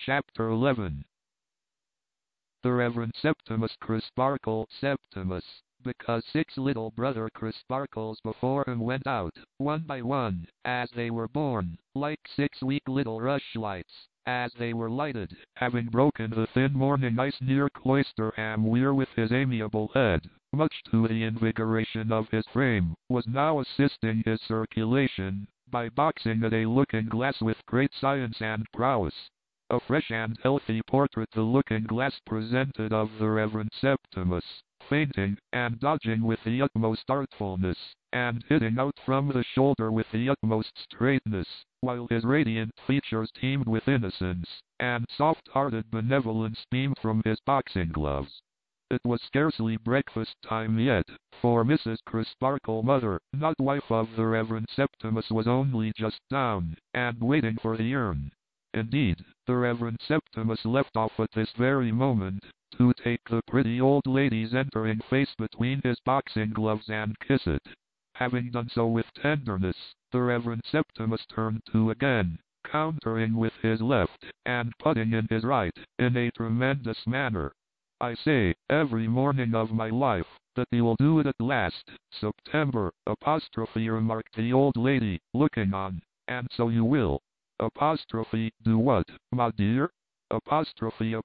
Chapter 11. The Reverend Septimus Crisparkle Septimus, because 6 little brother Crisparkles before him went out, one by one, as they were born, like 6 weak little rushlights, as they were lighted, having broken the thin morning ice near Cloisterham Weir with his amiable head, much to the invigoration of his frame, was now assisting his circulation, by boxing at a looking-glass with great science and prowess. A fresh and healthy portrait the looking-glass presented of the Reverend Septimus, feinting and dodging with the utmost artfulness, and hitting out from the shoulder with the utmost straightness, while his radiant features teemed with innocence, and soft-hearted benevolence beamed from his boxing gloves. It was scarcely breakfast time yet, for Mrs. Crisparkle, mother, not wife of the Reverend Septimus, was only just down, and waiting for the urn. Indeed, the Reverend Septimus left off at this very moment, to take the pretty old lady's entering face between his boxing gloves and kiss it. Having done so with tenderness, the Reverend Septimus turned to again, countering with his left, and putting in his right, in a tremendous manner. I say, every morning of my life, that you'll do it at last, September, apostrophe, remarked the old lady, looking on, and so you will. Apostrophe, do what, my dear? Apostrophe,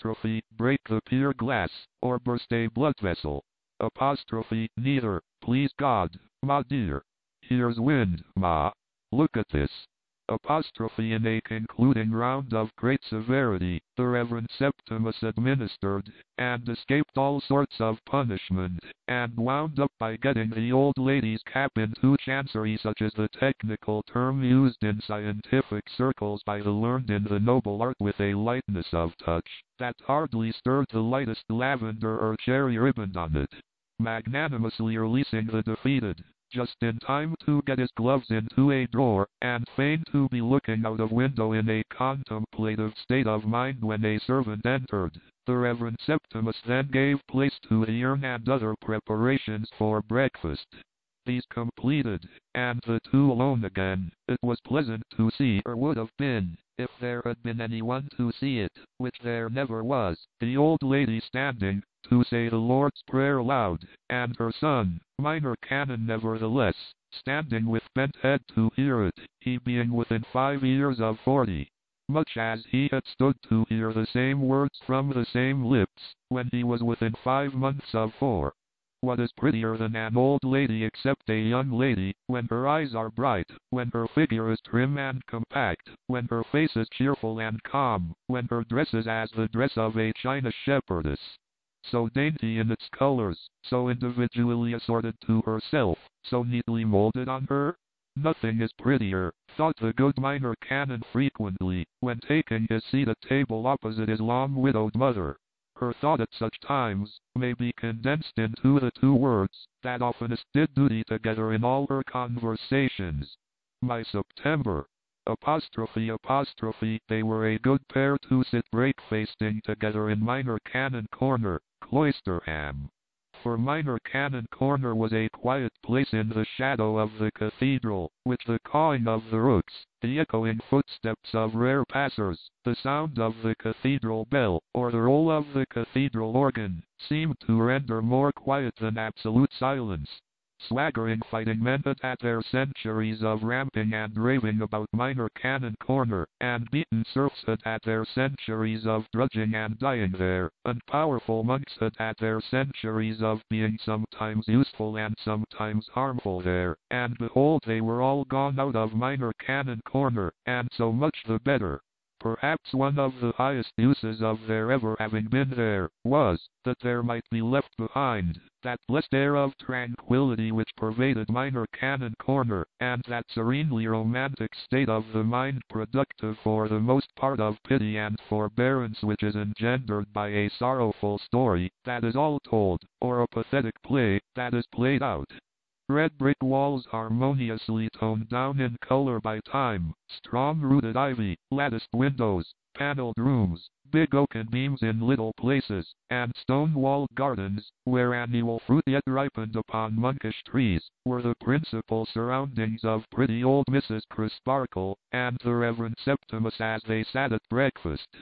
break the pier glass, or burst a blood vessel. Apostrophe, neither, please God, my dear. Here's wind, ma. Look at this. Apostrophe, in a concluding round of great severity, the Reverend Septimus administered, and escaped all sorts of punishment, and wound up by getting the old lady's cap into chancery, such as the technical term used in scientific circles by the learned in the noble art, with a lightness of touch that hardly stirred the lightest lavender or cherry ribbon on it, magnanimously releasing the defeated, just in time to get his gloves into a drawer, and feign to be looking out of window in a contemplative state of mind when a servant entered. The Reverend Septimus then gave place to the urn and other preparations for breakfast. These completed, and the two alone again, it was pleasant to see, or would have been, if there had been anyone to see it, which there never was, the old lady standing, to say the Lord's Prayer aloud, and her son, Minor Canon, nevertheless, standing with bent head to hear it, he being within 5 years of 40. Much as he had stood to hear the same words from the same lips, when he was within 5 months of 4. What is prettier than an old lady except a young lady, when her eyes are bright, when her figure is trim and compact, when her face is cheerful and calm, when her dress is as the dress of a China shepherdess, so dainty in its colors, so individually assorted to herself, so neatly molded on her? Nothing is prettier, thought the good Minor Canon frequently, when taking his seat at table opposite his long-widowed mother. Her thought at such times may be condensed into the 2 words that oftenest did duty together in all her conversations. My September. Apostrophe, they were a good pair to sit breakfasting together in Minor Canon Corner, Cloisterham. For Minor Canon Corner was a quiet place in the shadow of the cathedral, with the cawing of the rooks, the echoing footsteps of rare passers, the sound of the cathedral bell, or the roll of the cathedral organ, seemed to render more quiet than absolute silence. Swaggering fighting men had had their centuries of ramping and raving about Minor Canon Corner, and beaten serfs had had their centuries of drudging and dying there, and powerful monks had had their centuries of being sometimes useful and sometimes harmful there, and behold, they were all gone out of Minor Canon Corner, and so much the better. Perhaps one of the highest uses of their ever having been there, was, that there might be left behind that blessed air of tranquility which pervaded Minor Canon Corner, and that serenely romantic state of the mind productive for the most part of pity and forbearance which is engendered by a sorrowful story that is all told, or a pathetic play that is played out. Red brick walls harmoniously toned down in color by time, strong-rooted ivy, latticed windows, paneled rooms, big oaken beams in little places, and stone-walled gardens, where annual fruit yet ripened upon monkish trees, were the principal surroundings of pretty old Mrs. Crisparkle and the Reverend Septimus as they sat at breakfast.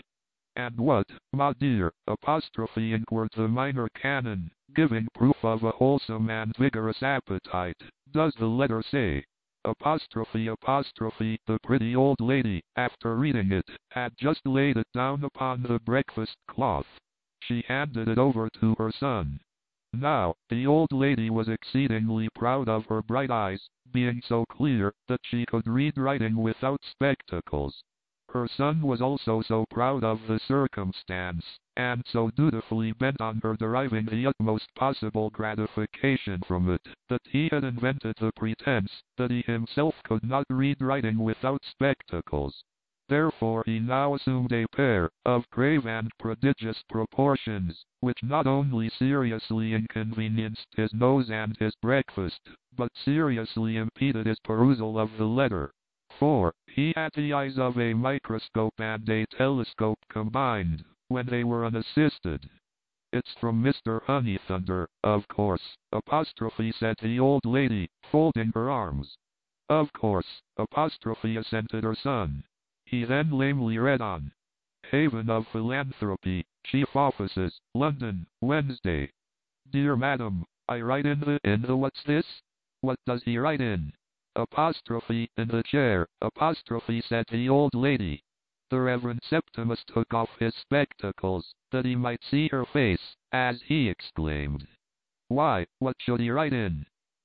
And what, my dear, inquired the Minor Canon, giving proof of a wholesome and vigorous appetite, does the letter say? The pretty old lady, after reading it, had just laid it down upon the breakfast cloth. She handed it over to her son. Now, the old lady was exceedingly proud of her bright eyes, being so clear that she could read writing without spectacles. Her son was also so proud of the circumstance, and so dutifully bent on her deriving the utmost possible gratification from it, that he had invented the pretense that he himself could not read writing without spectacles. Therefore he now assumed a pair of grave and prodigious proportions, which not only seriously inconvenienced his nose and his breakfast, but seriously impeded his perusal of the letter. For he had the eyes of a microscope and a telescope combined, when they were unassisted. "It's from Mr. Honeythunder, of course," said the old lady, folding her arms. "Of course," assented her son. He then lamely read on. "Haven of Philanthropy, Chief Offices, London, Wednesday. Dear Madam, I write in the what's this? What does he write in? In the chair, said the old lady. The Reverend Septimus took off his spectacles, that he might see her face, as he exclaimed, 'Why, what should he write in?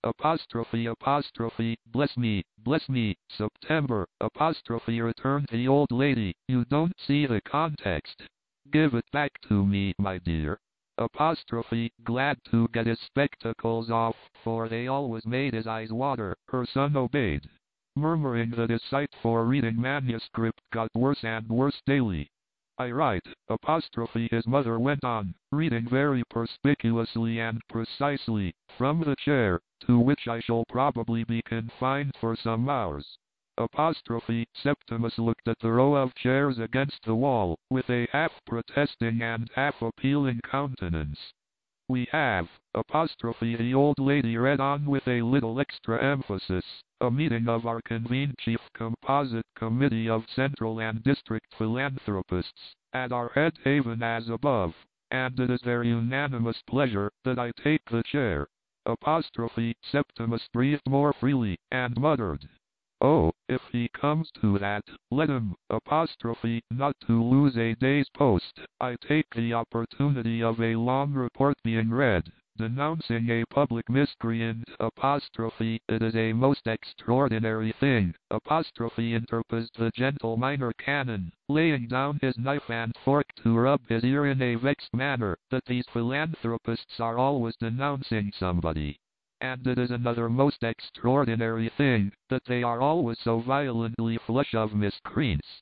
Bless me, September, returned the old lady, you don't see the context. Give it back to me, my dear. Glad to get his spectacles off, for they always made his eyes water. Her son obeyed, murmuring that his sight for reading manuscript got worse and worse daily. I write, his mother went on, reading very perspicuously and precisely, from the chair, to which I shall probably be confined for some hours. Septimus looked at the row of chairs against the wall, with a half-protesting and half-appealing countenance. We have, the old lady read on with a little extra emphasis, a meeting of our convened Chief Composite Committee of Central and District Philanthropists, at our head haven as above, and it is their unanimous pleasure that I take the chair. Septimus breathed more freely, and muttered, "Oh, if he comes to that, let him, not to lose a day's post, I take the opportunity of a long report being read, denouncing a public miscreant, it is a most extraordinary thing, interposed the gentle Minor Canon, laying down his knife and fork to rub his ear in a vexed manner, that these philanthropists are always denouncing somebody. And it is another most extraordinary thing, that they are always so violently flush of miscreants.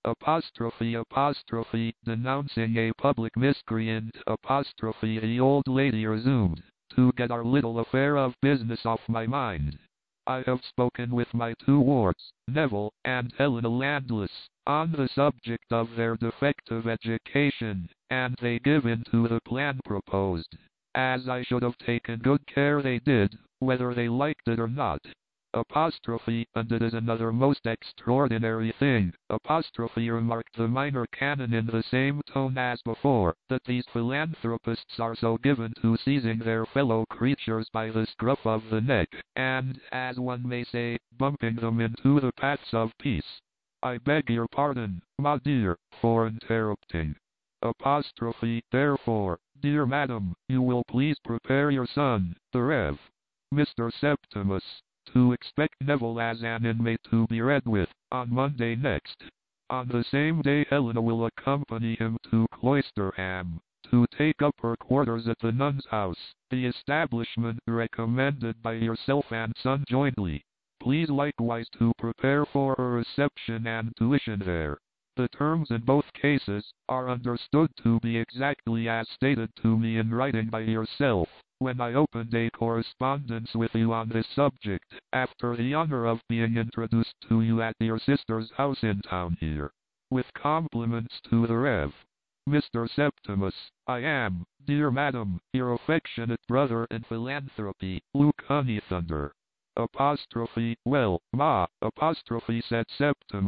Denouncing a public miscreant, the old lady resumed, to get our little affair of business off my mind. I have spoken with my two wards, Neville and Helena Landless, on the subject of their defective education, and they give in to the plan proposed, as I should have taken good care they did, whether they liked it or not. And it is another most extraordinary thing, remarked the Minor Canon in the same tone as before, that these philanthropists are so given to seizing their fellow creatures by the scruff of the neck, and, as one may say, bumping them into the paths of peace. I beg your pardon, my dear, for interrupting. Therefore, dear madam, you will please prepare your son, the Rev. Mr. Septimus, to expect Neville as an inmate to be read with, on Monday next. On the same day Helena will accompany him to Cloisterham, to take up her quarters at the Nuns' House, the establishment recommended by yourself and son jointly. Please likewise to prepare for her reception and tuition there. The terms in both cases are understood to be exactly as stated to me in writing by yourself, when I opened a correspondence with you on this subject, after the honor of being introduced to you at your sister's house in town here. With compliments to the Rev. Mr. Septimus, I am, dear madam, your affectionate brother in philanthropy, Luke Honeythunder. Well, ma, said Septimus,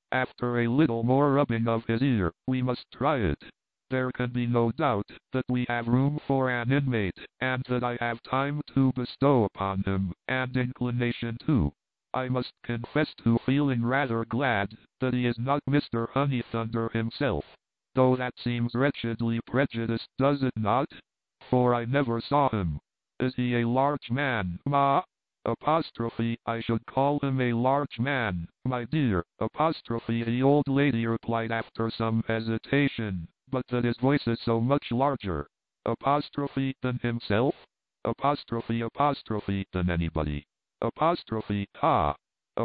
After a little more rubbing of his ear, we must try it. There can be no doubt that we have room for an inmate, and that I have time to bestow upon him, and inclination too. I must confess to feeling rather glad that he is not Mr. Honeythunder himself, though that seems wretchedly prejudiced, does it not? For I never saw him. Is he a large man, ma? Apostrophe, I should call him a large man, my dear. Apostrophe, the old lady replied after some hesitation, but that his voice is so much larger. Apostrophe, than himself? Apostrophe, than anybody. Apostrophe, ha!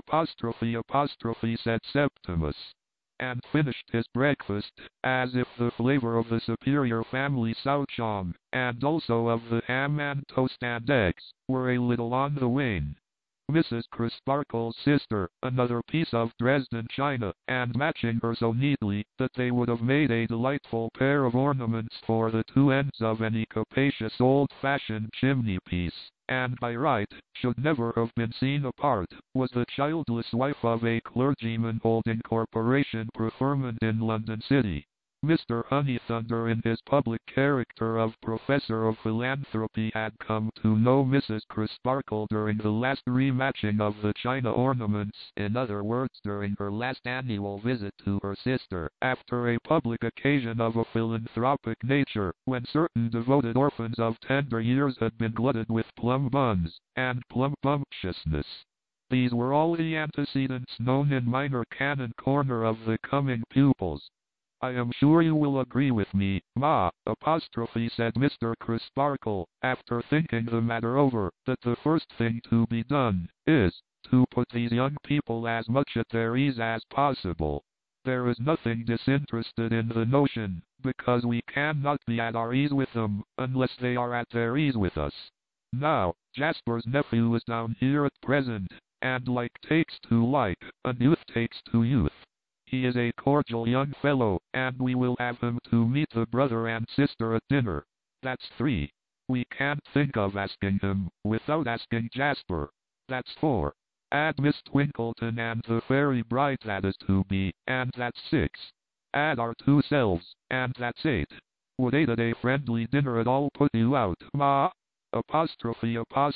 Apostrophe, said Septimus, and finished his breakfast, as if the flavor of the superior family souchong, and also of the ham and toast and eggs, were a little on the wane. Mrs. Crisparkle's sister, another piece of Dresden china, and matching her so neatly that they would have made a delightful pair of ornaments for the two ends of any capacious old-fashioned chimney-piece, and by right should never have been seen apart, was the childless wife of a clergyman holding corporation preferment in London City. Mr. Honeythunder, in his public character of Professor of Philanthropy, had come to know Mrs. Crisparkle during the last rematching of the china ornaments, in other words during her last annual visit to her sister, after a public occasion of a philanthropic nature, when certain devoted orphans of tender years had been glutted with plum buns, and plum bumptiousness. These were all the antecedents known in Minor Canon Corner of the coming pupils. I am sure you will agree with me, ma, said Mr. Crisparkle, after thinking the matter over, that the first thing to be done is to put these young people as much at their ease as possible. There is nothing disinterested in the notion, because we cannot be at our ease with them, unless they are at their ease with us. Now, Jasper's nephew is down here at present, and like takes to like, and youth takes to youth. He is a cordial young fellow, and we will have him to meet the brother and sister at dinner. That's 3. We can't think of asking him, without asking Jasper. That's 4. Add Miss Twinkleton and the fairy bride that is to be, and that's 6. Add our 2 selves, and that's 8. Would 8 at a friendly dinner at all put you out, ma? Apostrophe,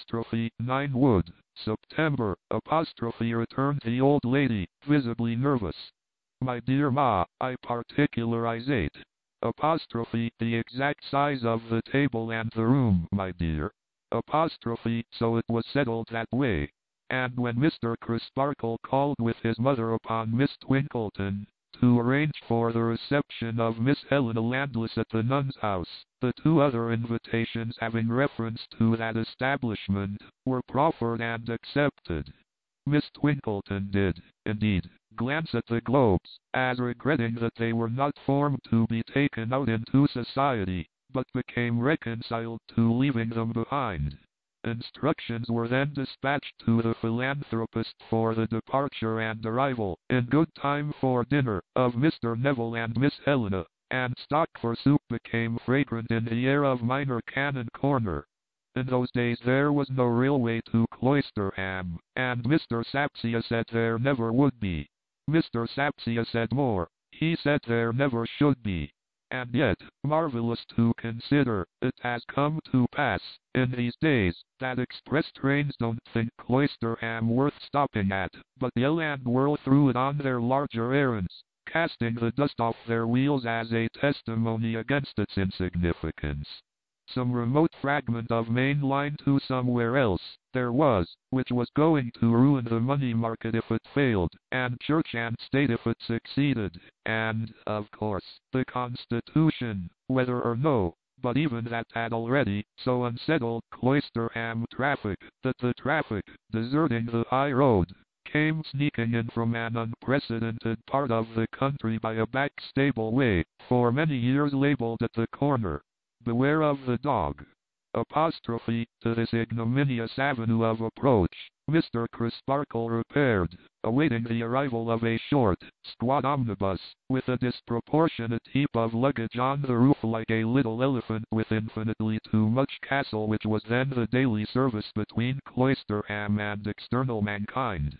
9 would. September, returned the old lady, visibly nervous. My dear ma, I particularize 8. Apostrophe, the exact size of the table and the room, my dear. Apostrophe, so it was settled that way. And when Mr. Crisparkle called with his mother upon Miss Twinkleton, to arrange for the reception of Miss Helena Landless at the Nun's House, the 2 other invitations having reference to that establishment, were proffered and accepted. Miss Twinkleton did, indeed, glance at the globes, as regretting that they were not formed to be taken out into society, but became reconciled to leaving them behind. Instructions were then dispatched to the philanthropist for the departure and arrival, in good time for dinner, of Mr. Neville and Miss Helena, and stock for soup became fragrant in the air of Minor Canon Corner. In those days there was no railway to Cloisterham, and Mr. Sapsea said there never would be. Mr. Sapsea said more, he said there never should be. And yet, marvelous to consider, it has come to pass, in these days, that express trains don't think Cloisterham worth stopping at, but yell and whirl through it on their larger errands, casting the dust off their wheels as a testimony against its insignificance. Some remote fragment of main line to somewhere else, there was, which was going to ruin the money market if it failed, and church and state if it succeeded, and, of course, the Constitution, whether or no, but even that had already so unsettled Cloisterham traffic, that the traffic, deserting the high road, came sneaking in from an unprecedented part of the country by a back stable way, for many years labeled at the corner. Beware of the dog. Apostrophe, to this ignominious avenue of approach, Mr. Crisparkle repaired, awaiting the arrival of a short, squat omnibus, with a disproportionate heap of luggage on the roof like a little elephant with infinitely too much castle, which was then the daily service between Cloisterham and external mankind.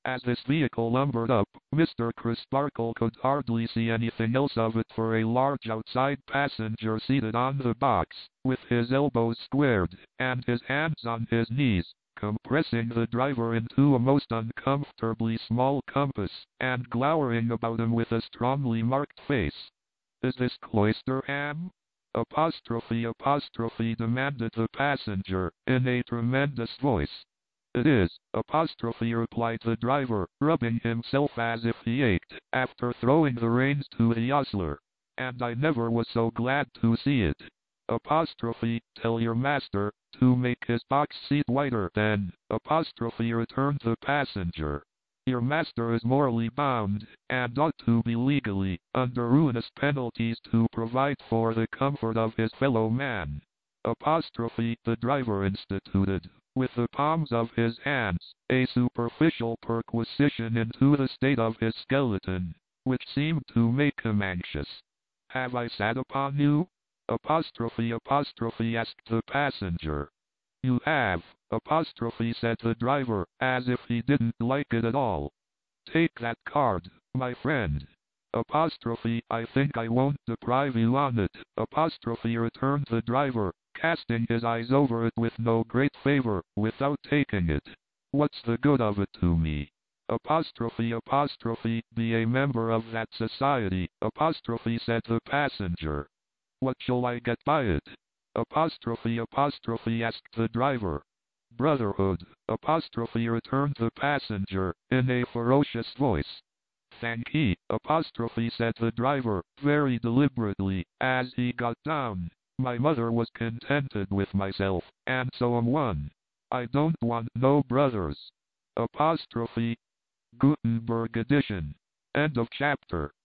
As his vehicle lumbered up, Mr. Crisparkle could hardly see anything else of it for a large outside passenger seated on the box, with his elbows squared, and his hands on his knees, compressing the driver into a most uncomfortably small compass, and glowering about him with a strongly marked face. "Is this Cloisterham?" Apostrophe demanded the passenger, in a tremendous voice. "It is," apostrophe replied the driver, rubbing himself as if he ached, after throwing the reins to the ostler. "And I never was so glad to see it." Apostrophe, "Tell your master to make his box seat wider then," apostrophe returned the passenger. "Your master is morally bound, and ought to be legally, under ruinous penalties, to provide for the comfort of his fellow man." Apostrophe, the driver instituted, with the palms of his hands, a superficial perquisition into the state of his skeleton, which seemed to make him anxious. "Have I sat upon you?" Apostrophe asked the passenger. "You have," apostrophe said the driver, as if he didn't like it at all. "Take that card, my friend." Apostrophe, "I think I won't deprive you on it," apostrophe returned the driver, casting his eyes over it with no great favor, without taking it. "What's the good of it to me?" Apostrophe, "Be a member of that society," apostrophe said the passenger. "What shall I get by it?" Apostrophe asked the driver. "Brotherhood," apostrophe returned the passenger, in a ferocious voice. "Thankee," apostrophe said the driver, very deliberately, as he got down. "My mother was contented with myself, and so am one. I don't want no brothers." Apostrophe Gutenberg edition. End of chapter.